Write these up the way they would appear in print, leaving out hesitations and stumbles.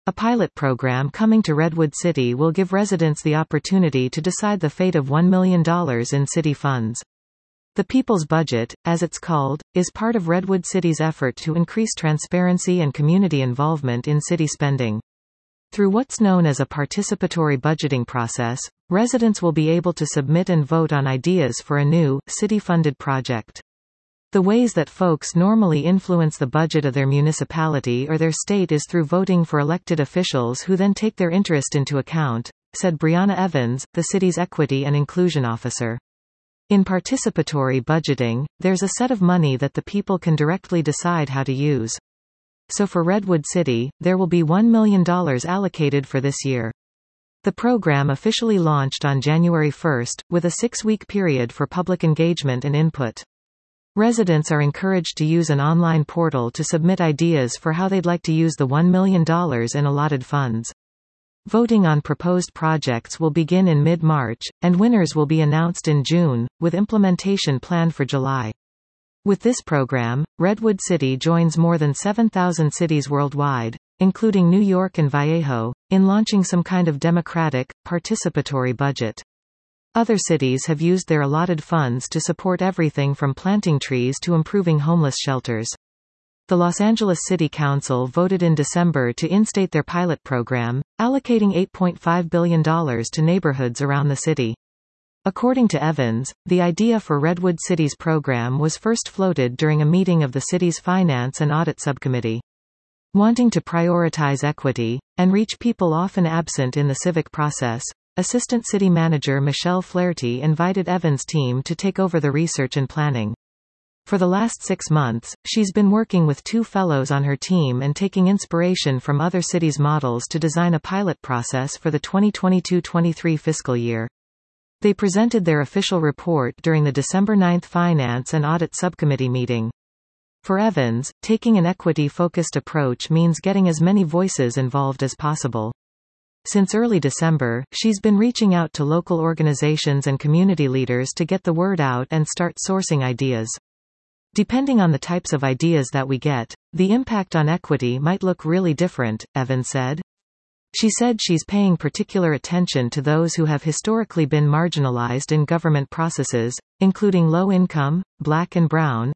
A pilot program coming to Redwood City will give residents the opportunity to decide the fate of $1 million in city funds. The People's Budget, as it's called, is part of Redwood City's effort to increase transparency and community involvement in city spending. Through what's known as a participatory budgeting process, residents will be able to submit and vote on ideas for a new, city-funded project. The ways that folks normally influence the budget of their municipality or their state is through voting for elected officials who then take their interest into account, said Brianna Evans, the city's Equity and Inclusion Officer. In participatory budgeting, there's a set of money that the people can directly decide how to use. So for Redwood City, there will be $1 million allocated for this year. The program officially launched on January 1, with a 6-week period for public engagement and input. Residents are encouraged to use an online portal to submit ideas for how they'd like to use the $1 million in allotted funds. Voting on proposed projects will begin in mid-March, and winners will be announced in June, with implementation planned for July. With this program, Redwood City joins more than 7,000 cities worldwide, including New York and Vallejo, in launching some kind of democratic, participatory budget. Other cities have used their allotted funds to support everything from planting trees to improving homeless shelters. The Los Angeles City Council voted in December to instate their pilot program, allocating $8.5 billion to neighborhoods around the city. According to Evans, the idea for Redwood City's program was first floated during a meeting of the city's Finance and Audit Subcommittee. Wanting to prioritize equity, and reach people often absent in the civic process, Assistant City Manager Michelle Flaherty invited Evans' team to take over the research and planning. For the last 6 months, she's been working with 2 fellows on her team and taking inspiration from other cities' models to design a pilot process for the 2022-23 fiscal year. They presented their official report during the December 9 Finance and Audit Subcommittee meeting. For Evans, taking an equity-focused approach means getting as many voices involved as possible. Since early December, she's been reaching out to local organizations and community leaders to get the word out and start sourcing ideas. Depending on the types of ideas that we get, the impact on equity might look really different, Evans said. She said she's paying particular attention to those who have historically been marginalized in government processes, including low-income, Black and Brown,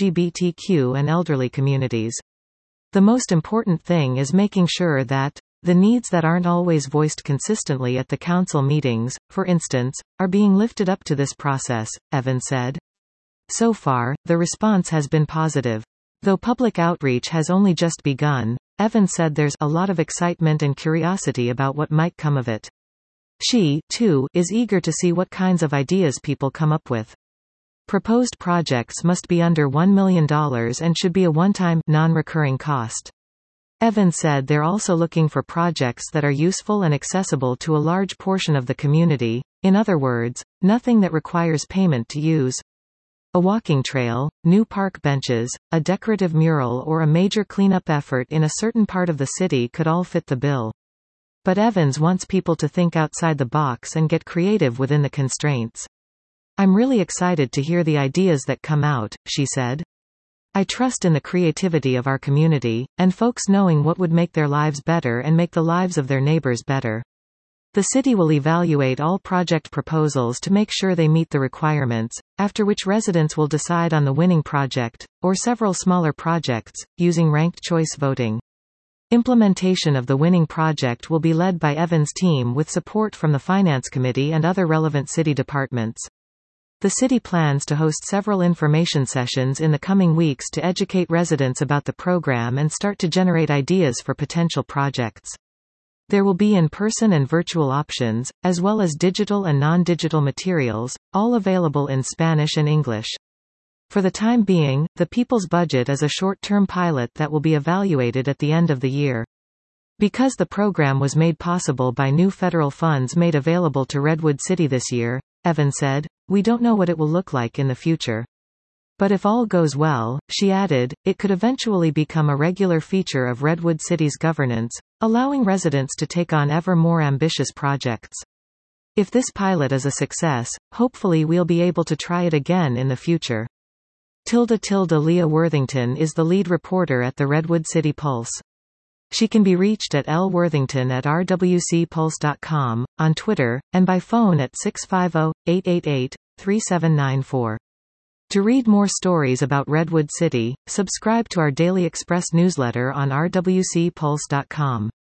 LGBTQ and elderly communities. The most important thing is making sure that the needs that aren't always voiced consistently at the council meetings, for instance, are being lifted up to this process, Evans said. So far, the response has been positive. Though public outreach has only just begun, Evans said there's a lot of excitement and curiosity about what might come of it. She, too, is eager to see what kinds of ideas people come up with. Proposed projects must be under $1 million and should be a one-time, non-recurring cost. Evans said they're also looking for projects that are useful and accessible to a large portion of the community, in other words, nothing that requires payment to use. A walking trail, new park benches, a decorative mural or a major cleanup effort in a certain part of the city could all fit the bill. But Evans wants people to think outside the box and get creative within the constraints. I'm really excited to hear the ideas that come out, she said. I trust in the creativity of our community, and folks knowing what would make their lives better and make the lives of their neighbors better. The city will evaluate all project proposals to make sure they meet the requirements, after which residents will decide on the winning project, or several smaller projects, using ranked choice voting. Implementation of the winning project will be led by Evans' team with support from the Finance Committee and other relevant city departments. The city plans to host several information sessions in the coming weeks to educate residents about the program and start to generate ideas for potential projects. There will be in-person and virtual options, as well as digital and non-digital materials, all available in Spanish and English. For the time being, the People's Budget is a short-term pilot that will be evaluated at the end of the year. Because the program was made possible by new federal funds made available to Redwood City this year, Evans said, we don't know what it will look like in the future. But if all goes well, she added, it could eventually become a regular feature of Redwood City's governance, allowing residents to take on ever more ambitious projects. If this pilot is a success, hopefully we'll be able to try it again in the future. Leah Worthington is the lead reporter at the Redwood City Pulse. She can be reached at lworthington@rwcpulse.com, on Twitter, and by phone at 650-888-3794. To read more stories about Redwood City, subscribe to our Daily Express newsletter on rwcpulse.com.